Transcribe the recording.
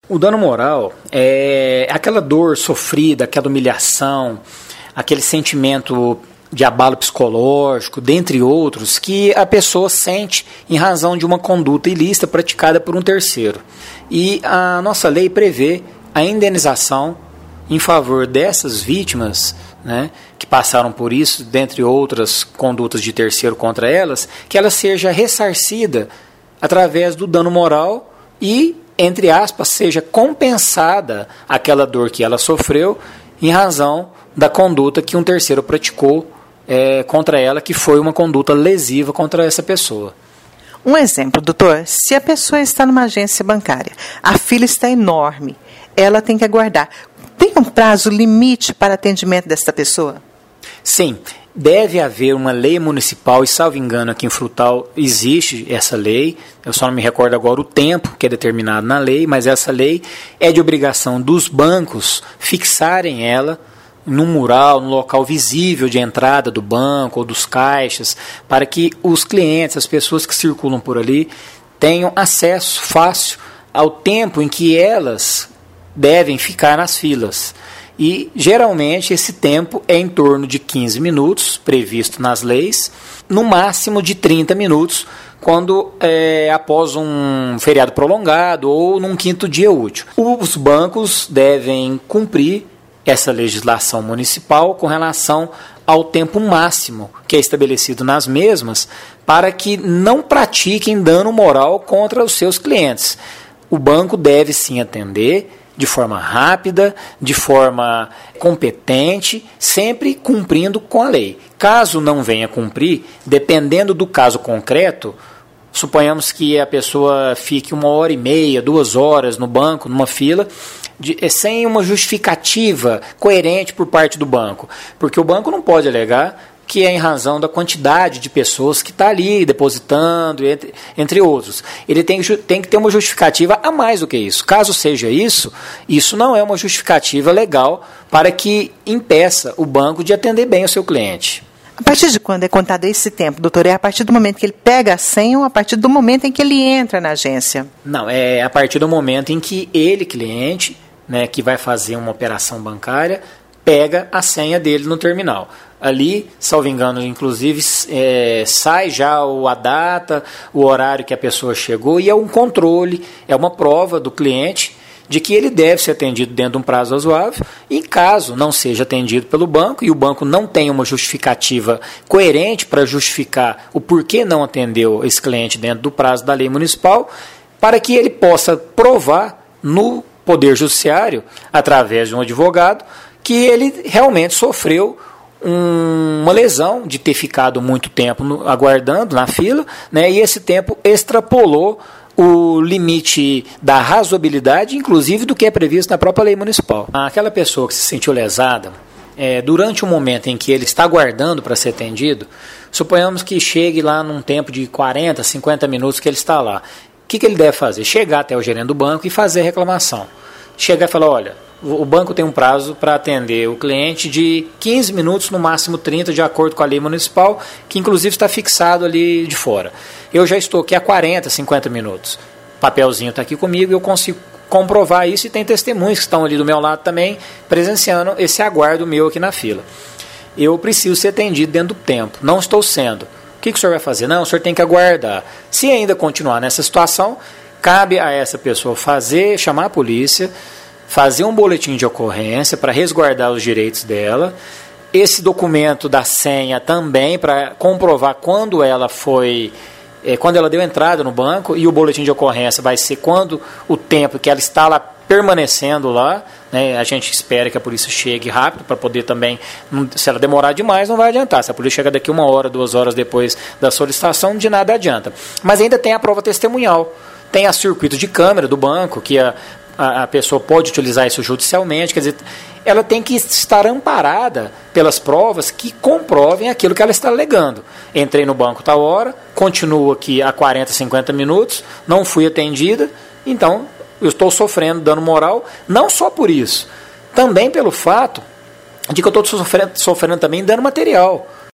O dano moral é aquela dor sofrida, aquela humilhação, aquele sentimento de abalo psicológico, dentre outros, que a pessoa sente em razão de uma conduta ilícita praticada por um terceiro. E a nossa lei prevê a indenização em favor dessas vítimas, né, que passaram por isso, dentre outras condutas de terceiro contra elas, que ela seja ressarcida através do dano moral e, entre aspas, seja compensada aquela dor que ela sofreu em razão da conduta que um terceiro praticou contra ela, que foi uma conduta lesiva contra essa pessoa. Um exemplo, doutor, se a pessoa está numa agência bancária, a fila está enorme, ela tem que aguardar. Tem um prazo limite para atendimento dessa pessoa? Sim, deve haver uma lei municipal, e salvo engano aqui em Frutal existe essa lei, eu só não me recordo agora o tempo que é determinado na lei, mas essa lei é de obrigação dos bancos fixarem ela num mural, num local visível de entrada do banco ou dos caixas, para que os clientes, as pessoas que circulam por ali, tenham acesso fácil ao tempo em que elas devem ficar nas filas. E, geralmente, esse tempo é em torno de 15 minutos, previsto nas leis, no máximo de 30 minutos, quando após um feriado prolongado ou num quinto dia útil. Os bancos devem cumprir essa legislação municipal com relação ao tempo máximo que é estabelecido nas mesmas, para que não pratiquem dano moral contra os seus clientes. O banco deve sim atender de forma rápida, de forma competente, sempre cumprindo com a lei. Caso não venha cumprir, dependendo do caso concreto, suponhamos que a pessoa fique 1h30, 2 horas no banco, numa fila, sem uma justificativa coerente por parte do banco, porque o banco não pode alegar que é em razão da quantidade de pessoas que está ali depositando, entre outros. Ele tem que ter uma justificativa a mais do que isso. Caso seja isso, isso não é uma justificativa legal para que impeça o banco de atender bem o seu cliente. A partir de quando é contado esse tempo, doutor? É a partir do momento que ele pega a senha ou a partir do momento em que ele entra na agência? Não, é a partir do momento em que ele, cliente, né, que vai fazer uma operação bancária, pega a senha dele no terminal. Ali, salvo engano, inclusive, sai já a data, o horário que a pessoa chegou, e é um controle, é uma prova do cliente de que ele deve ser atendido dentro de um prazo razoável, e caso não seja atendido pelo banco, e o banco não tenha uma justificativa coerente para justificar o porquê não atendeu esse cliente dentro do prazo da lei municipal, para que ele possa provar no Poder Judiciário, através de um advogado, que ele realmente sofreu uma lesão de ter ficado muito tempo aguardando na fila, né, e esse tempo extrapolou o limite da razoabilidade, inclusive do que é previsto na própria lei municipal. Aquela pessoa que se sentiu lesada, durante o momento em que ele está aguardando para ser atendido, suponhamos que chegue lá num tempo de 40, 50 minutos que ele está lá. O que ele deve fazer? Chegar até o gerente do banco e fazer a reclamação. Chegar e falar, olha, o banco tem um prazo para atender o cliente de 15 minutos, no máximo 30, de acordo com a lei municipal, que inclusive está fixado ali de fora. Eu já estou aqui há 40, 50 minutos. O papelzinho está aqui comigo e eu consigo comprovar isso, e tem testemunhas que estão ali do meu lado também, presenciando esse aguardo meu aqui na fila. Eu preciso ser atendido dentro do tempo, não estou sendo. O que o senhor vai fazer? Não, o senhor tem que aguardar. Se ainda continuar nessa situação, cabe a essa pessoa chamar a polícia, fazer um boletim de ocorrência para resguardar os direitos dela, esse documento da senha também para comprovar quando ela deu entrada no banco, e o boletim de ocorrência vai ser quando o tempo que ela está lá permanecendo lá, né? A gente espera que a polícia chegue rápido para poder também, se ela demorar demais não vai adiantar, se a polícia chega daqui 1 hora, 2 horas depois da solicitação, de nada adianta. Mas ainda tem a prova testemunhal, tem a circuito de câmera do banco, que a pessoa pode utilizar isso judicialmente, quer dizer, ela tem que estar amparada pelas provas que comprovem aquilo que ela está alegando. Entrei no banco tal hora, continuo aqui há 40, 50 minutos, não fui atendida, então eu estou sofrendo dano moral, não só por isso, também pelo fato de que eu estou sofrendo também dano material.